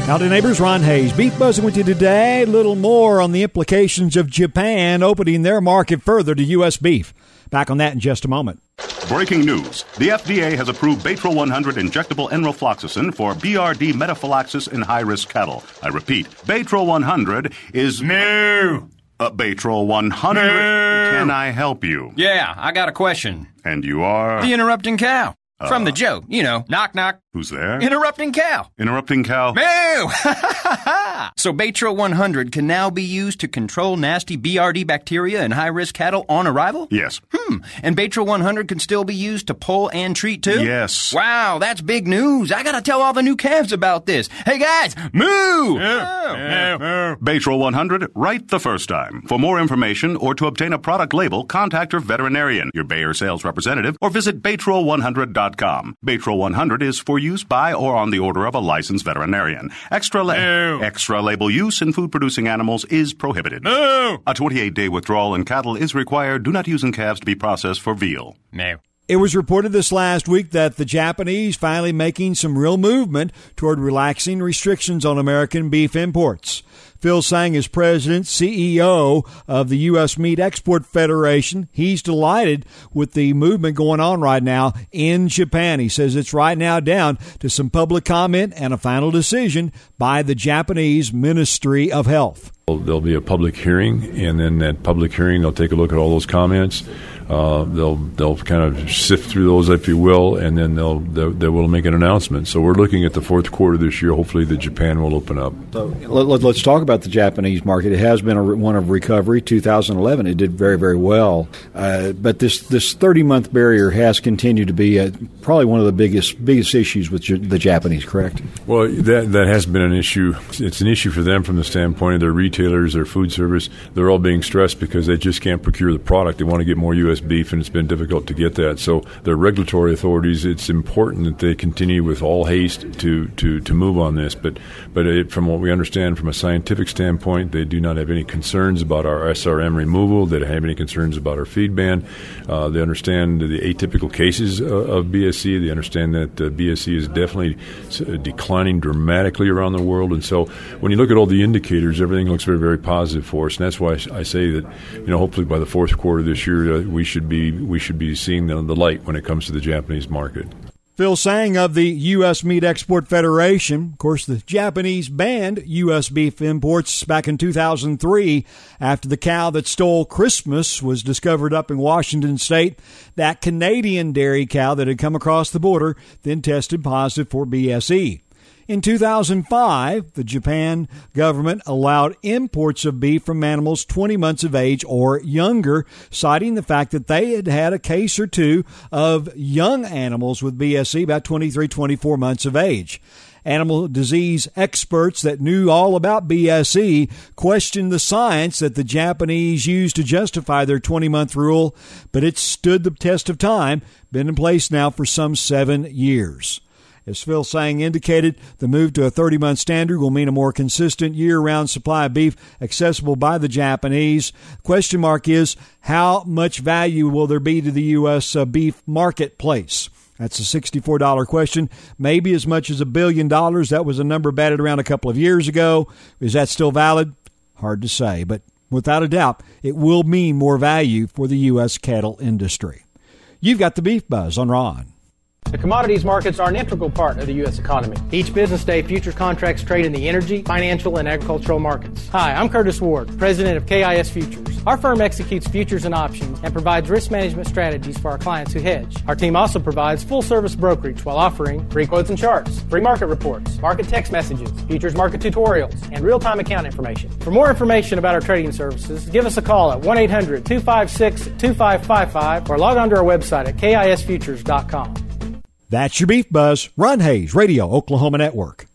Howdy neighbors, Ron Hayes. Beef Buzzing with you today. A little more on the implications of Japan opening their market further to U.S. beef. Back on that in just a moment. Breaking news. The FDA has approved Baytril 100 injectable enrofloxacin for BRD metaphylaxis in high-risk cattle. I repeat, Baytril 100 is... No! Baytril 100. No! Can I help you? Yeah, I got a question. And you are? The interrupting cow. From the joke, you know, knock, knock. Who's there? Interrupting cow. Interrupting cow? Moo! So Baytril 100 can now be used to control nasty BRD bacteria in high-risk cattle on arrival? Yes. And Baytril 100 can still be used to pull and treat too? Yes. Wow, that's big news. I gotta tell all the new calves about this. Hey guys, moo! Baytril 100, right the first time. For more information or to obtain a product label, contact your veterinarian, your Bayer sales representative, or visit Baytril100.com. Baytril 100 is for use by or on the order of a licensed veterinarian. Extra label use in food-producing animals is prohibited. Moo! A 28-day withdrawal in cattle is required. Do not use in calves to be processed for veal. No. It was reported this last week that the Japanese finally making some real movement toward relaxing restrictions on American beef imports. Phil Sang is president, CEO of the U.S. Meat Export Federation. He's delighted with the movement going on right now in Japan. He says it's right now down to some public comment and a final decision by the Japanese Ministry of Health. There'll be a public hearing, and then that public hearing, they'll take a look at all those comments. They'll kind of sift through those, if you will, and then they will make an announcement. So we're looking at the fourth quarter this year. Hopefully, the Japan will open up. So let's talk about the Japanese market. It has been one of recovery. 2011, it did very, very well. But this 30-month barrier has continued to be probably one of the biggest issues with the Japanese. Correct? Well, that has been an issue. It's an issue for them from the standpoint of their retailers, their food service. They're all being stressed because they just can't procure the product. They want to get more U.S. beef, and it's been difficult to get that. So their regulatory authorities, it's important that they continue with all haste to move on this. But from what we understand from a scientific standpoint, they do not have any concerns about our SRM removal. They don't have any concerns about our feed ban. They understand the atypical cases of BSE. They understand that BSE is definitely declining dramatically around the world. And so when you look at all the indicators, everything looks very, very positive for us. And that's why I say that, hopefully by the fourth quarter this year, we should be seeing the light when it comes to the Japanese market. Phil Sang of the U.S. Meat Export Federation. Of course, the Japanese banned U.S. beef imports back in 2003 after the cow that stole Christmas was discovered up in Washington State. That Canadian dairy cow that had come across the border then tested positive for BSE. In 2005, the Japan government allowed imports of beef from animals 20 months of age or younger, citing the fact that they had had a case or two of young animals with BSE, about 23, 24 months of age. Animal disease experts that knew all about BSE questioned the science that the Japanese used to justify their 20-month rule, but it stood the test of time, been in place now for some 7 years. As Phil Sang indicated, the move to a 30-month standard will mean a more consistent year-round supply of beef accessible by the Japanese. Question mark is, how much value will there be to the U.S. beef marketplace? That's a $64 question. Maybe as much as $1 billion. That was a number batted around a couple of years ago. Is that still valid? Hard to say, but without a doubt, it will mean more value for the U.S. cattle industry. You've got the Beef Buzz on Ron. The commodities markets are an integral part of the U.S. economy. Each business day, futures contracts trade in the energy, financial, and agricultural markets. Hi, I'm Curtis Ward, president of KIS Futures. Our firm executes futures and options and provides risk management strategies for our clients who hedge. Our team also provides full-service brokerage while offering free quotes and charts, free market reports, market text messages, futures market tutorials, and real-time account information. For more information about our trading services, give us a call at 1-800-256-2555 or log on to our website at KISFutures.com. That's your Beef Buzz. Ron Hayes, Radio Oklahoma Network.